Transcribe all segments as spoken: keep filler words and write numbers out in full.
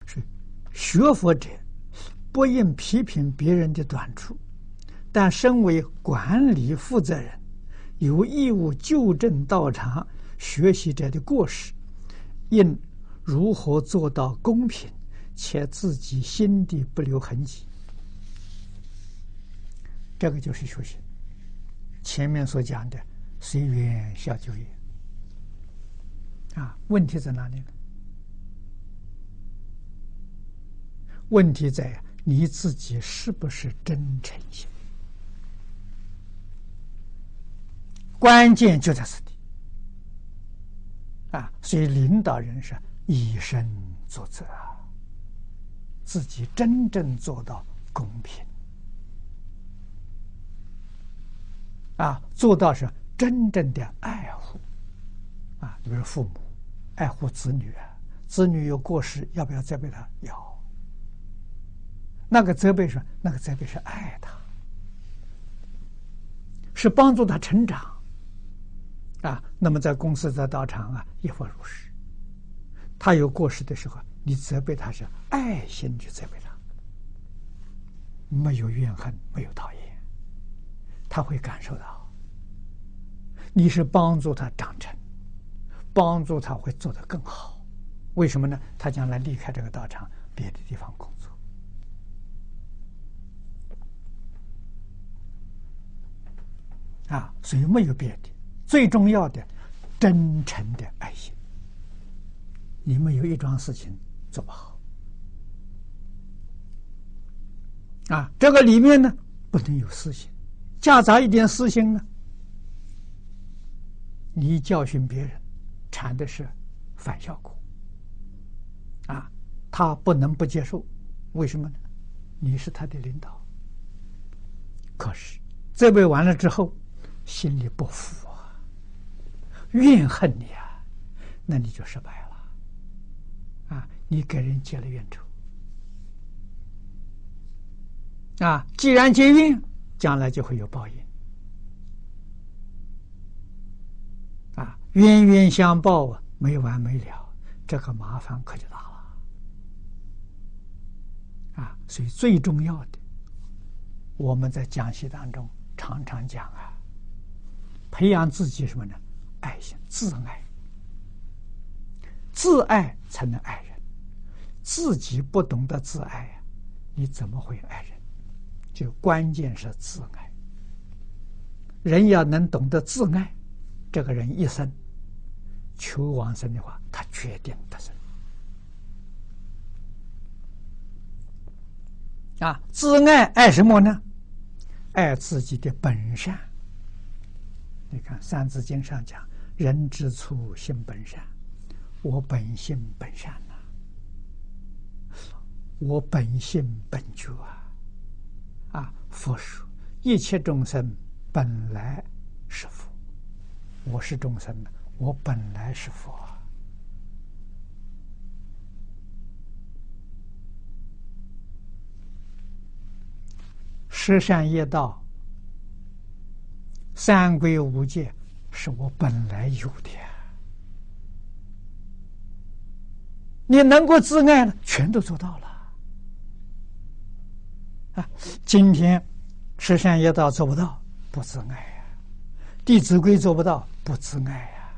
是学佛者不应批评别人的短处，但身为管理负责人，有义务纠正道场学习者的过失，应如何做到公平，且自己心地不留痕迹。这个就是修行。前面所讲的随缘消旧业啊，问题在哪里呢？问题在你自己是不是真诚心，关键就在此地啊！所以领导人是以身作则，自己真正做到公平啊，做到是真正的爱护啊，比如父母爱护子女啊，子女有过失，要不要责备他？要。那个责备是那个责备是爱他，是帮助他成长啊。那么在公司在道场啊，亦复如是。他有过失的时候，你责备他是爱心去责备他，没有怨恨，没有讨厌，他会感受到你是帮助他长成，帮助他会做得更好。为什么呢？他将来离开这个道场，别的地方工作啊，所以没有别的，最重要的真诚的爱心。你们有一桩事情做不好啊，这个里面呢不能有私心，夹杂一点私心呢，你教训别人，产的是反效果啊，他不能不接受。为什么呢？你是他的领导，可是责备完了之后，心里不服啊，怨恨你啊，那你就失败了啊！你给人结了怨仇啊！既然结怨，将来就会有报应啊！冤冤相报啊，没完没了，这个麻烦可就大了啊！所以最重要的，我们在讲习当中常常讲啊，培养自己什么呢？爱心，自爱，自爱才能爱人。自己不懂得自爱呀，你怎么会爱人？就关键是自爱。人要能懂得自爱，这个人一生求往生的话，他决定得生啊！自爱爱什么呢？爱自己的本善。你看《三字经》上讲：“人之初，性本善。”我本性本善呐、啊，我本性本觉啊！啊，佛说一切众生本来是佛，我是众生的，我本来是佛啊！十善业道、三归五戒是我本来有的。你能够自爱了，全都做到了啊！今天十善业道做不到，不自爱呀、啊；弟子规做不到，不自爱呀、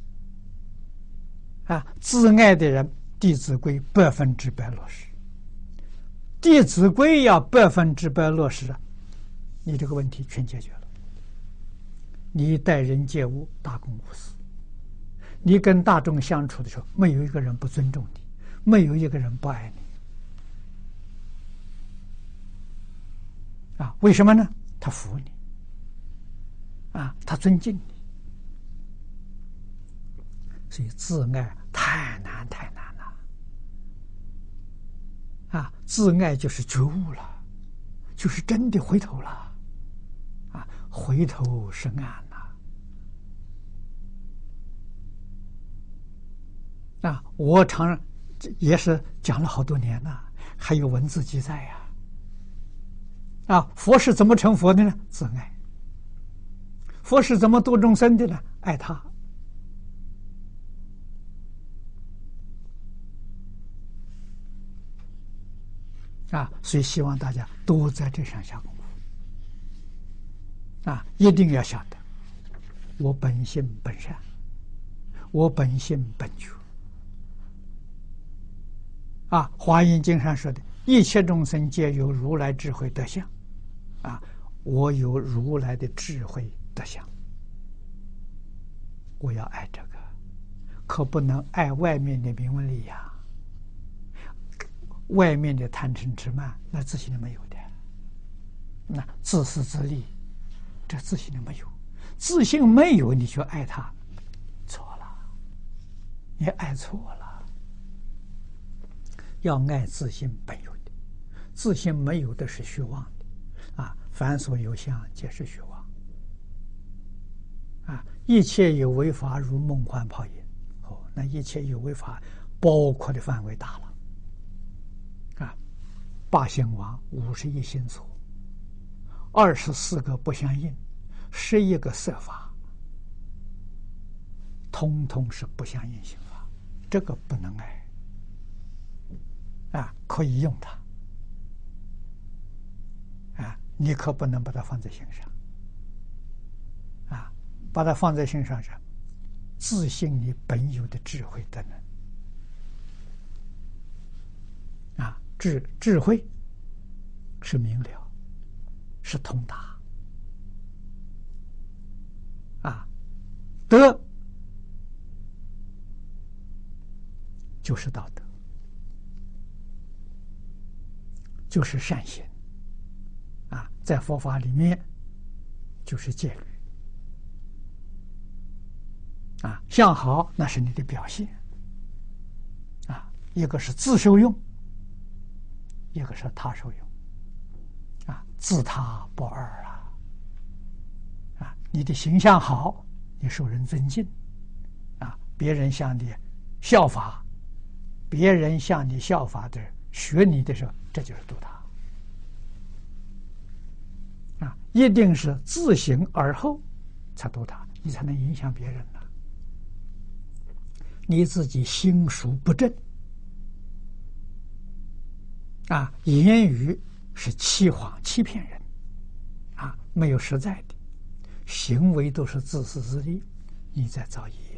啊！啊，自爱的人，弟子规百分之百落实。弟子规要百分之百落实，你这个问题全解决了。你待人接物大公无私，你跟大众相处的时候，没有一个人不尊重你，没有一个人不爱你啊！为什么呢？他服你啊，他尊敬你。所以自爱太难太难了啊！自爱就是觉悟了，就是真的回头了啊！回头是岸呐啊！我常也是讲了好多年了，还有文字记载呀、啊！啊，佛是怎么成佛的呢？自爱。佛是怎么度众生的呢？爱他。 啊，所以希望大家都在这上下功夫啊，一定要晓得，我本性本善，我本性本觉啊，《华严经》上说的一切众生皆有如来智慧德相啊，我有如来的智慧德相，我要爱这个，可不能爱外面的名闻利养，外面的贪嗔痴慢，那自信里没有的，那自私自利，这自信里没有，自信没有，你就爱他，错了，你爱错了。要爱自信本有的，自信没有的是虚妄的啊！凡所有相，皆是虚妄啊！一切有为法，如梦幻泡影。哦，那一切有为法包括的范围大了啊！八心王，五十一心所，二十四个不相应，十一个色法，通通是不相应心法，这个不能爱。啊，可以用它，啊，你可不能把它放在心上，啊，把它放在心上是自信你本有的智慧的能，啊，智智慧是明了，是通达，啊，德就是道德。就是善行啊，在佛法里面就是戒律啊，相好那是你的表现啊，一个是自受用，一个是他受用啊，自他不二啊啊，你的形象好，你受人尊敬啊，别人向你效法，别人向你效法的学你的时候，这就是度他啊！一定是自行而后才度他，你才能影响别人呢。你自己心术不正啊，言语是欺谎欺骗人啊，没有实在的行为，都是自私自利，你在造业，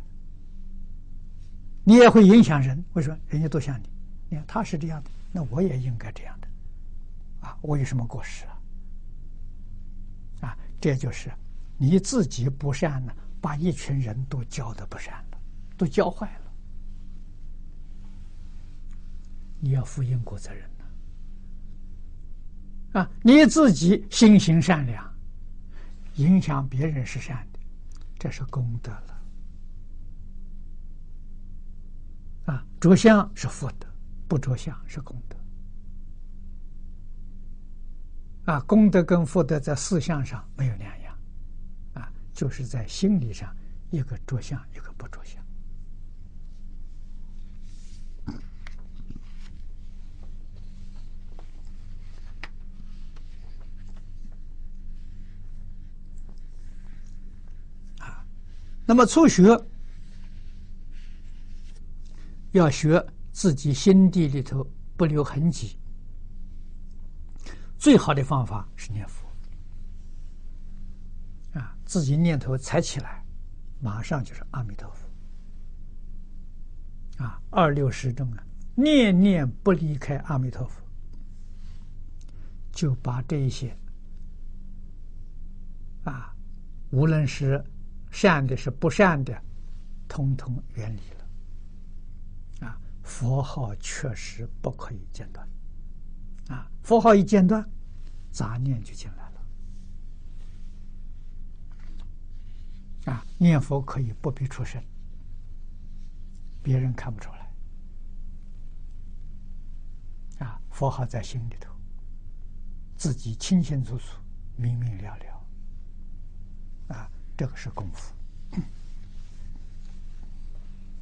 你也会影响人。为什么？人家都像你。你看他是这样的，那我也应该这样的，啊，我有什么过失啊？啊，这就是你自己不善呢，把一群人都教的不善了，都教坏了，你要负因果责任呢。啊，你自己心行善良，影响别人是善的，这是功德了。啊，着相是福德。不着相是功德啊，功德跟福德在事相上没有两样啊，就是在心理上，一个着相，一个不着相。啊，那么初学要学。自己心地里头不留痕迹，最好的方法是念佛啊！自己念头才起来，马上就是阿弥陀佛啊！二六时中啊，念念不离开阿弥陀佛，就把这一些啊，无论是善的是不善的，通通远离了。佛号确实不可以间断啊！佛号一间断，杂念就进来了啊！念佛可以不必出声，别人看不出来啊！佛号在心里头，自己清清楚楚、明明了了啊！这个是功夫。